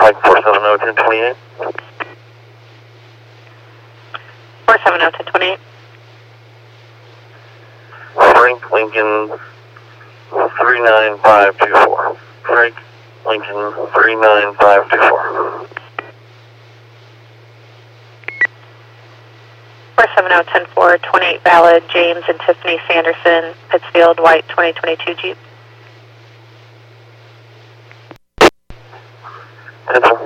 Pike 470-1028. 470-1028. Frank Lincoln 39524. Frank Lincoln 39524. 470-104, 28 valid, James and Tiffany Sanderson, Pittsfield, white 2022 Jeep. 10-4.